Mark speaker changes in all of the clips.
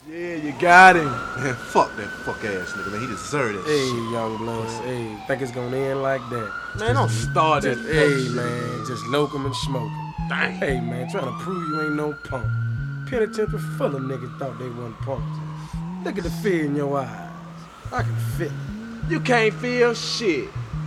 Speaker 1: Yeah, you got him.
Speaker 2: Man, fuck that fuck ass nigga, man. He deserved that
Speaker 1: Hey,
Speaker 2: shit.
Speaker 1: young blood. Hey, think it's gonna end like that?
Speaker 2: Man, don't start that
Speaker 1: Hey,
Speaker 2: shit
Speaker 1: man,
Speaker 2: again.
Speaker 1: just lokum and smoking.
Speaker 2: Dang.
Speaker 1: Hey, man, trying to prove you ain't no punk. Penitentiary full of niggas thought they wasn't punks. Look at the fear in your eyes. I can feel it.
Speaker 2: You can't feel shit.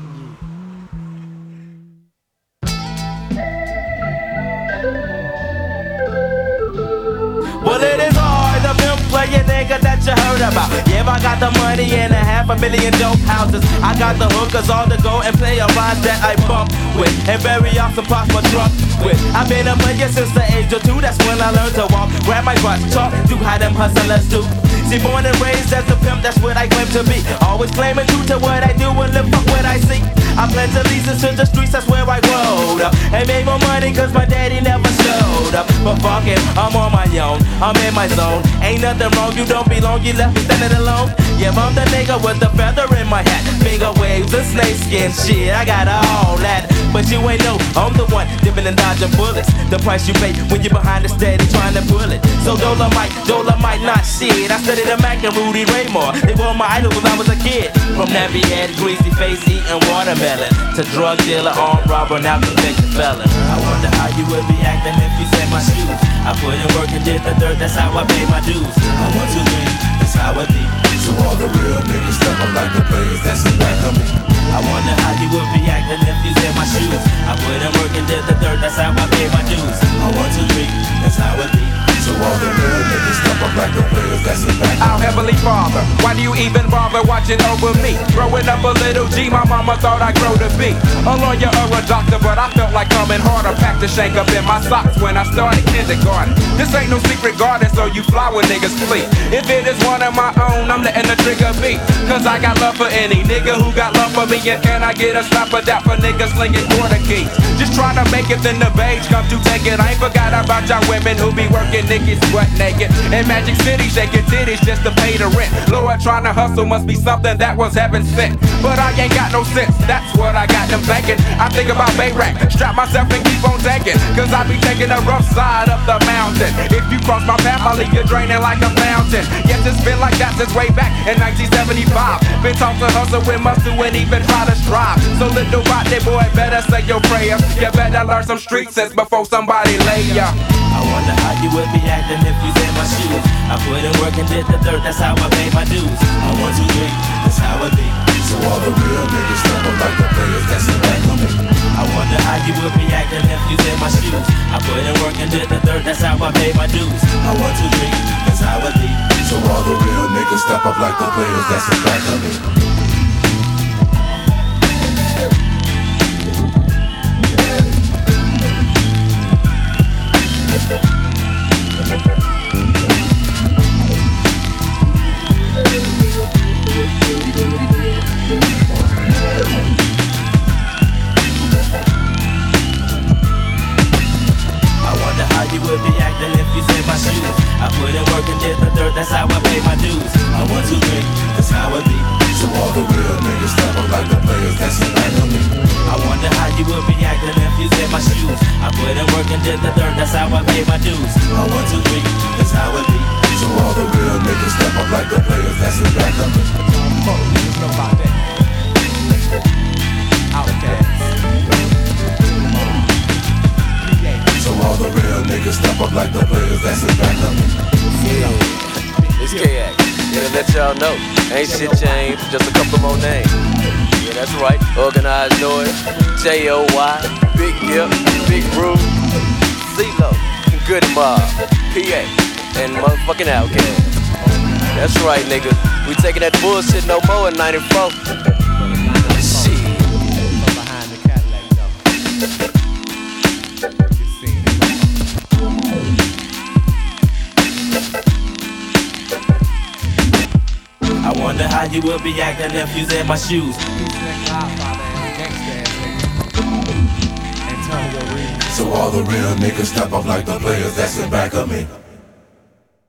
Speaker 3: Well, it is hard to pimp play a nigga that you heard about. Yeah, I got the money and a $500,000 dope houses. I got the hookers all to go and play a ride that I bump with. And very often pop my truck with. I've been a player since the age of 2. That's when I learned to walk. Grab my butt, talk, do how them hustlers do. See, born and raised as a pimp, that's what I claim to be. Always claiming true to what I do and live up what I see. I plan to lease to the streets, that's where I growed up. And made more money cause my daddy never showed up. But fuck it, I'm on my own, I'm in my zone. Ain't nothing wrong, you don't belong, you left me standing alone. Yeah, I'm the nigga with the feather in my hat. Finger waves and snakeskin shit, I got all that. But you ain't know, I'm the one dipping and dodging bullets. The price you pay when you're behind the steady trying to pull it. So Dolomite not shit. I studied the Mac and Rudy Raymore. They were my idols when I was a kid. From nappy head, greasy face, eating watermelon, to drug dealer, armed robber, now convicted felon. I wonder how you would be acting if you set my shoes. I put in work and did the dirt, that's how I pay my dues. I want to win, that's how I be.
Speaker 4: So all the real niggas step up like the players that's in back of me.
Speaker 3: I wonder how you would be acting if you set my shoes. I put in work and did the dirt, that's how I pay my dues. I want to win, that's how I be.
Speaker 4: So all the real niggas step up like the players that's in back of
Speaker 5: Our
Speaker 4: me.
Speaker 5: Heavenly Father, why do you even bother watching over me? Growing up a little G, my mama thought I'd grow to be a lawyer or a doctor, but I felt like coming harder. Packed the shank up in my socks when I started kindergarten. This ain't no secret garden, so you flower niggas flee. If it is one of my own, I'm letting the trigger be. Cause I got love for any nigga who got love for me. And can I get a slap of that for niggas slinging quarter keys? Just trying to make it, then the beige come to take it. I ain't forgot about y'all women who be working niggas butt naked in Magic City, shaking titties just to pay the rent. Lord, trying to hustle must be something that was heaven sent. But I ain't got no sense, that's what I got them thinking. I think about Bayrack, strap myself and keep on taking. Cause I be taking the rough side up the mountain. If you cross my path, I'll leave you draining like a fountain. Yes, it's been like that since way back in 1975. Been taught to hustle with muscle and even try to strive. So little Rodney boy, better say your prayers. You better learn some street sense before somebody lay ya.
Speaker 3: I wonder how you would be acting if you set my shoes. I put in work and did the dirt, that's how I pay my dues. I want to win, that's how I be.
Speaker 4: So all the real niggas step up like the players that's in back of me.
Speaker 3: I wonder how you would be acting if you set my shoes. I put in work and did the dirt, that's how I pay my dues. I want to win, that's how I be.
Speaker 4: So all the real niggas step up like the players that's in back of me.
Speaker 3: You would be acting if you set my shoes. I put in work and did the dirt, that's how I pay my dues. I want to drink, that's how I be.
Speaker 4: So all the real niggas step up like the players that's in back of me.
Speaker 3: I wonder how you would be acting if you set my shoes. I put in work and did the dirt, that's how I pay my dues. I want to drink, that's how I be.
Speaker 4: So all the real niggas step up like the players that's in back of me. So all the real niggas step up like the players that's in back of me.
Speaker 6: Yeah, it's KX. Yeah, to let y'all know, ain't shit changed, just a couple more names. Yeah, that's right, Organized Noise, J.O.Y., Big Hip, Big Brew, CeeLo, Good Mob, PA, and motherfucking Outkast. That's right, nigga, we taking that bullshit no more in 94. Shit.
Speaker 3: I wonder how you would be acting if you set my shoes.
Speaker 4: So all the real niggas step up like the players that's in back of me.